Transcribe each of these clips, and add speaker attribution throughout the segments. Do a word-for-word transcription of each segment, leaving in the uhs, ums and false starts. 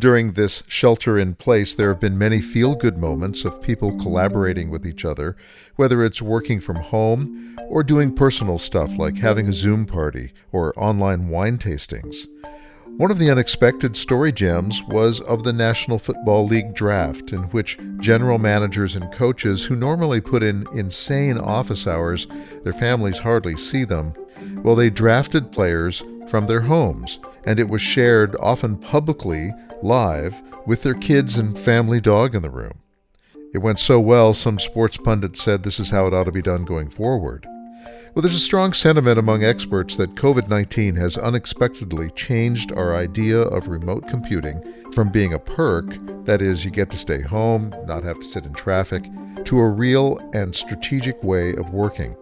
Speaker 1: During this shelter in place, there have been many feel-good moments of people collaborating with each other, whether it's working from home or doing personal stuff like having a Zoom party or online wine tastings. One of the unexpected story gems was of the National Football League draft, in which general managers and coaches who normally put in insane office hours, their families hardly see them, well, they drafted players from their homes, and it was shared often publicly, live, with their kids and family dog in the room. It went so well, some sports pundits said this is how it ought to be done going forward. Well, there's a strong sentiment among experts that covid nineteen has unexpectedly changed our idea of remote computing from being a perk, that is, you get to stay home, not have to sit in traffic, to a real and strategic way of working.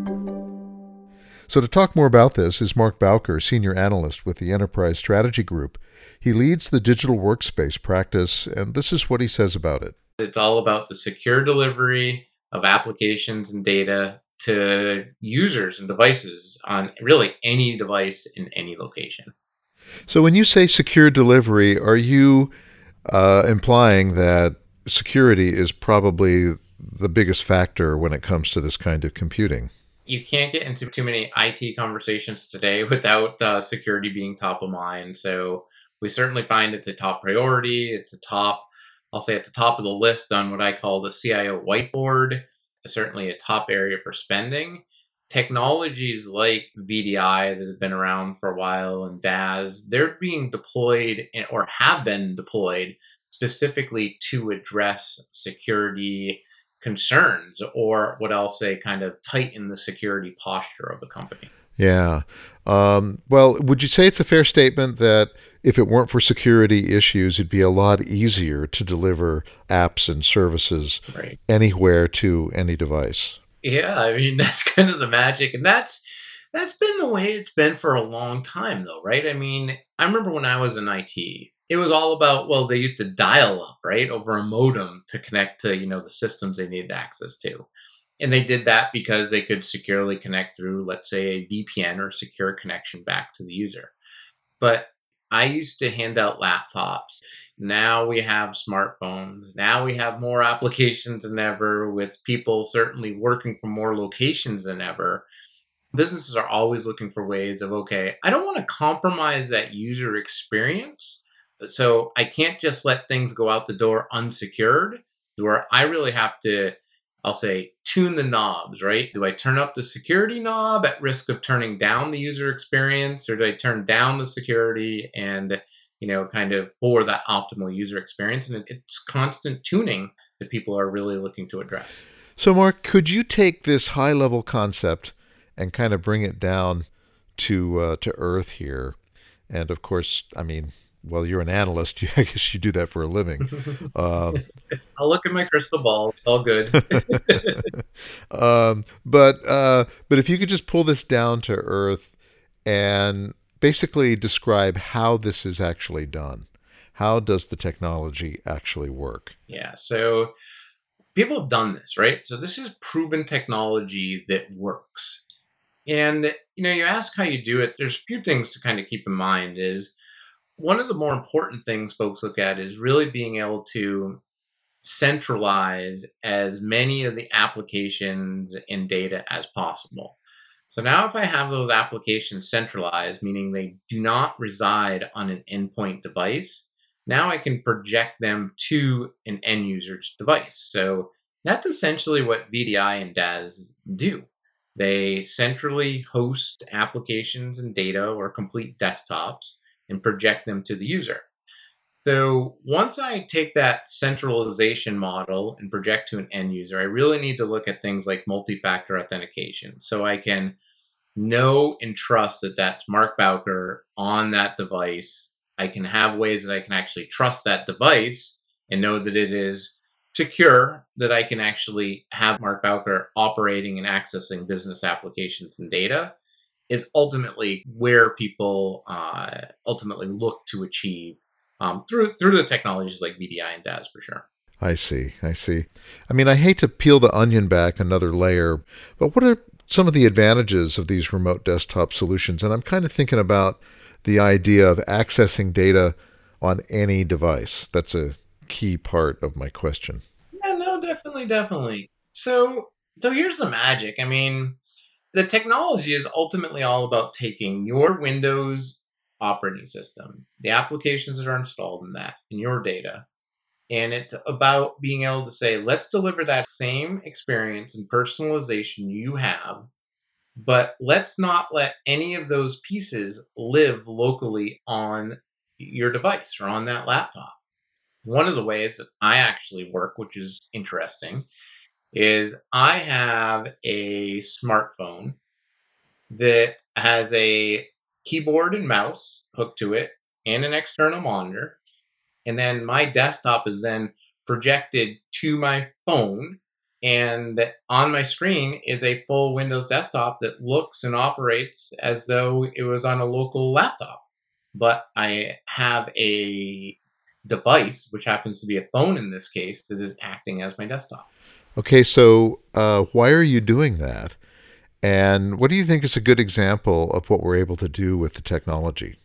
Speaker 1: So to talk more about this is Mark Bowker, Senior Analyst with the Enterprise Strategy Group. He leads the digital workspace practice, and this is what he says about it.
Speaker 2: It's all about the secure delivery of applications and data to users and devices on really any device in any location.
Speaker 1: So when you say secure delivery, are you uh, implying that security is probably the biggest factor when it comes to this kind of computing?
Speaker 2: You can't get into too many I T conversations today without uh, security being top of mind. So we certainly find it's a top priority. It's a top, I'll say at the top of the list on what I call the C I O whiteboard. Certainly a top area for spending. Technologies like V D I that have been around for a while and D A S, they're being deployed in, or have been deployed specifically to address security concerns, or what I'll say kind of tighten the security posture of a company.
Speaker 1: Yeah. Um, well, would you say it's a fair statement that if it weren't for security issues, it'd be a lot easier to deliver apps and services
Speaker 2: right.
Speaker 1: anywhere to any device?
Speaker 2: Yeah, I mean, that's kind of the magic. And that's that's been the way it's been for a long time, though, right? I mean, I remember when I was in I T, it was all about, well, they used to dial up, right, over a modem to connect to, you know, the systems they needed access to. And they did that because they could securely connect through, let's say, a V P N or secure connection back to the user. But I used to hand out laptops. Now we have smartphones. Now we have more applications than ever, with people certainly working from more locations than ever. Businesses are always looking for ways of, okay, I don't want to compromise that user experience. So I can't just let things go out the door unsecured, where I really have to, I'll say, tune the knobs, right? Do I turn up the security knob at risk of turning down the user experience, or do I turn down the security and, you know, kind of for that optimal user experience? And it's constant tuning that people are really looking to address.
Speaker 1: So, Mark, could you take this high-level concept and kind of bring it down to uh, to earth here? And of course, I mean, well, you're an analyst. I guess you do that for a living. Uh,
Speaker 2: I'll look at my crystal ball. It's all good.
Speaker 1: um, but uh, but if you could just pull this down to earth and basically describe how this is actually done. How does the technology actually work?
Speaker 2: Yeah, so people have done this, right? So this is proven technology that works. And, you know, you ask how you do it. There's a few things to kind of keep in mind. Is one of the more important things folks look at is really being able to centralize as many of the applications and data as possible. So now if I have those applications centralized, meaning they do not reside on an endpoint device, now I can project them to an end user's device. So that's essentially what V D I and D A S do. They centrally host applications and data or complete desktops and project them to the user. So once I take that centralization model and project to an end user, I really need to look at things like multi-factor authentication. So I can know and trust that that's Mark Bowker on that device. I can have ways that I can actually trust that device and know that it is secure, that I can actually have Mark Bowker operating and accessing business applications and data, is ultimately where people uh, ultimately look to achieve um, through through the technologies like V D I and D A S for sure.
Speaker 1: I see, I see. I mean, I hate to peel the onion back another layer, but what are some of the advantages of these remote desktop solutions? And I'm kind of thinking about the idea of accessing data on any device? That's a key part of my question.
Speaker 2: Yeah, no, definitely, definitely. So, so here's the magic. I mean, the technology is ultimately all about taking your Windows operating system, the applications that are installed in that, and your data, and it's about being able to say, let's deliver that same experience and personalization you have, but let's not let any of those pieces live locally on your device or on that laptop. One of the ways that I actually work, which is interesting, is I have a smartphone that has a keyboard and mouse hooked to it and an external monitor. And then my desktop is then projected to my phone. And on my screen is a full Windows desktop that looks and operates as though it was on a local laptop. But I have a device, which happens to be a phone in this case, that is acting as my desktop.
Speaker 1: Okay, so uh, why are you doing that? And what do you think is a good example of what we're able to do with the technology?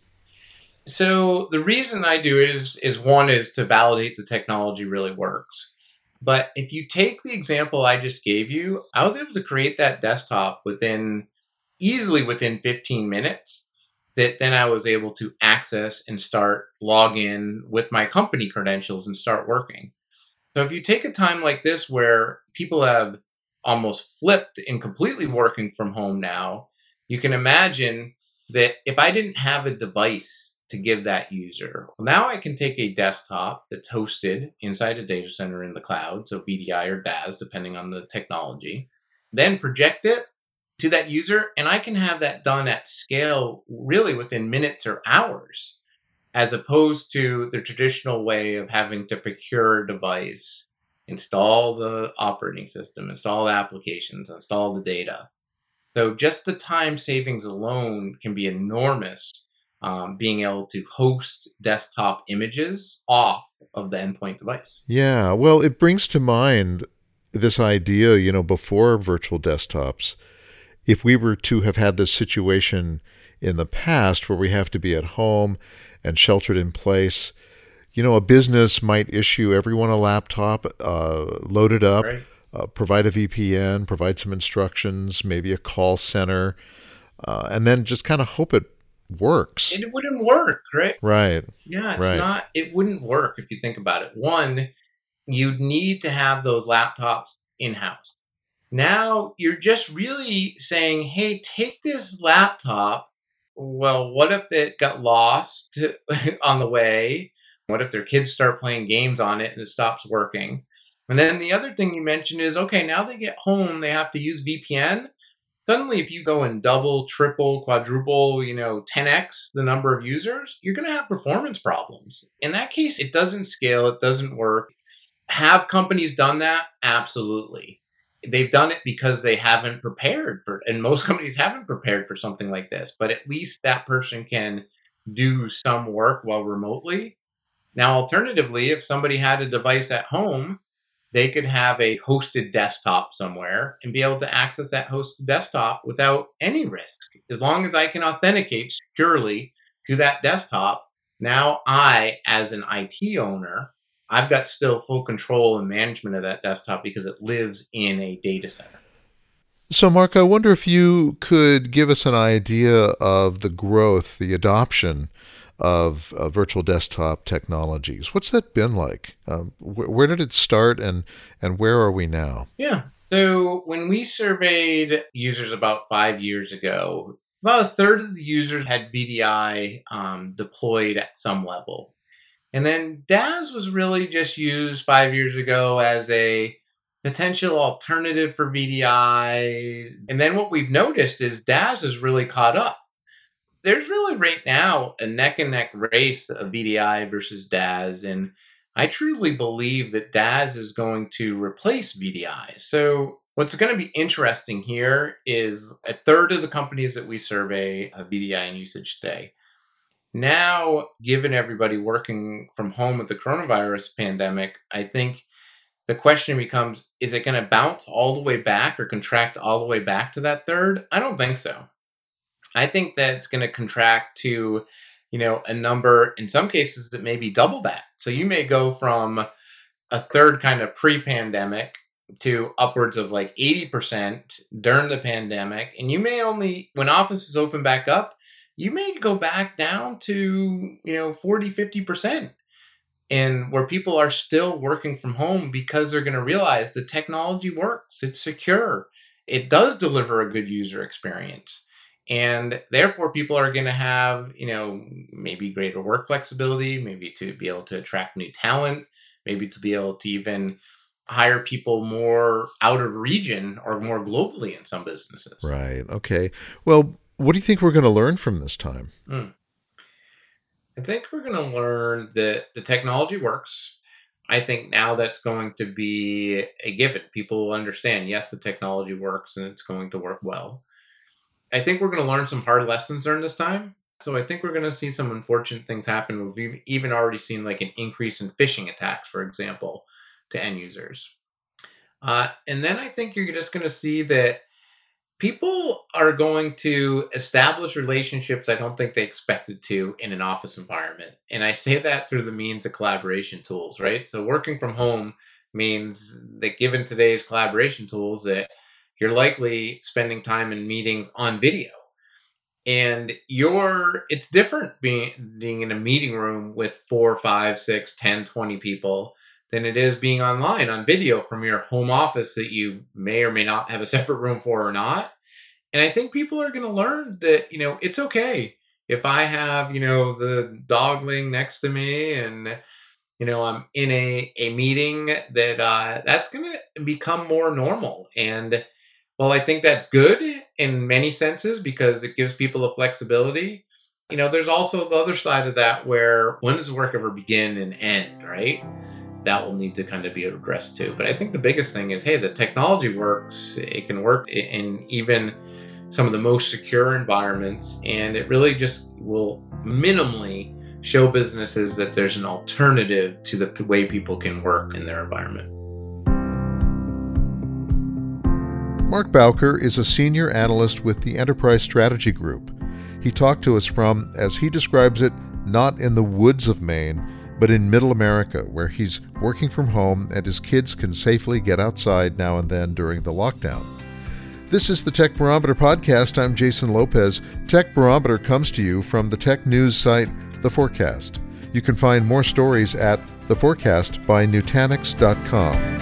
Speaker 2: So the reason I do it is is one is to validate the technology really works. But if you take the example I just gave you, I was able to create that desktop within easily within fifteen minutes that then I was able to access and start log in with my company credentials and start working. So if you take a time like this where people have almost flipped and completely working from home now, you can imagine that if I didn't have a device to give that user, well, now I can take a desktop that's hosted inside a data center in the cloud, so B D I or D A S, depending on the technology, then project it to that user, and I can have that done at scale really within minutes or hours as opposed to the traditional way of having to procure a device, install the operating system, install the applications, install the data. So just the time savings alone can be enormous. Um, being able to host desktop images off of the endpoint device.
Speaker 1: Yeah, well, it brings to mind this idea, you know, before virtual desktops, if we were to have had this situation in the past where we have to be at home and sheltered in place, you know, a business might issue everyone a laptop, uh, load it up,
Speaker 2: Right?
Speaker 1: uh, provide a V P N, provide some instructions, maybe a call center, uh, and then just kind of hope it works.
Speaker 2: It wouldn't work, right?
Speaker 1: Right,
Speaker 2: Yeah, it's
Speaker 1: right.
Speaker 2: not, it wouldn't work if you think about it. One, you'd need to have those laptops in house. Now you're just really saying, hey, take this laptop. Well, what if it got lost on the way? What if their kids start playing games on it and it stops working? And then the other thing you mentioned is okay, now they get home, they have to use V P N. Suddenly, if you go and double, triple, quadruple, you know, ten x the number of users, you're going to have performance problems. In that case, it doesn't scale, it doesn't work. Have companies done that? Absolutely. They've done it because they haven't prepared for, and most companies haven't prepared for something like this, but at least that person can do some work while remotely. Now, alternatively, if somebody had a device at home, they could have a hosted desktop somewhere and be able to access that hosted desktop without any risk. As long as I can authenticate securely to that desktop, now I, as an I T owner, I've got still full control and management of that desktop because it lives in a data center.
Speaker 1: So, Mark, I wonder if you could give us an idea of the growth, the adoption of uh, virtual desktop technologies. What's that been like? Um, wh- where did it start, and and where are we now?
Speaker 2: Yeah. So when we surveyed users about five years ago, about a third of the users had B D I um, deployed at some level. And then D A S was really just used five years ago as a potential alternative for V D I. And then what we've noticed is D A S has really caught up. There's really right now a neck and neck race of V D I versus D A S. And I truly believe that D A S is going to replace V D I. So what's going to be interesting here is a third of the companies that we survey have V D I in usage today. Now, given everybody working from home with the coronavirus pandemic, I think the question becomes, is it going to bounce all the way back or contract all the way back to that third? I don't think so. I think that it's going to contract to you know, a number in some cases that may be double that. So you may go from a third kind of pre-pandemic to upwards of like eighty percent during the pandemic. And you may only, when offices open back up, you may go back down to, you know, forty, fifty percent. And where people are still working from home because they're going to realize the technology works, it's secure, it does deliver a good user experience. And therefore, people are going to have, you know, maybe greater work flexibility, maybe to be able to attract new talent, maybe to be able to even hire people more out of region or more globally in some businesses.
Speaker 1: Right. Okay. Well, what do you think we're going to learn from this time?
Speaker 2: Mm. I think we're going to learn that the technology works. I think now that's going to be a given. People will understand, yes, the technology works and it's going to work well. I think we're going to learn some hard lessons during this time. So I think we're going to see some unfortunate things happen. We've even already seen like an increase in phishing attacks, for example, to end users. Uh, and then I think you're just going to see that people are going to establish relationships I don't think they expected to in an office environment. And I say that through the means of collaboration tools, right? So working from home means that given today's collaboration tools that you're likely spending time in meetings on video. And you're it's different being being in a meeting room with four, five, six, ten, twenty people than it is being online on video from your home office that you may or may not have a separate room for or not. And I think people are going to learn that, you know, it's okay if I have, you know, the dog laying next to me and, you know, I'm in a, a meeting that uh, that's going to become more normal. And well, I think that's good in many senses because it gives people a flexibility. You know, there's also the other side of that where when does work ever begin and end, right? That will need to kind of be addressed too. But I think the biggest thing is, hey, the technology works. It can work in even some of the most secure environments. And it really just will minimally show businesses that there's an alternative to the way people can work in their environment.
Speaker 1: Mark Bowker is a senior analyst with the Enterprise Strategy Group. He talked to us from, as he describes it, not in the woods of Maine, but in Middle America, where he's working from home and his kids can safely get outside now and then during the lockdown. This is the Tech Barometer podcast. I'm Jason Lopez. Tech Barometer comes to you from the tech news site, The Forecast. You can find more stories at The Forecast by Nutanix dot com.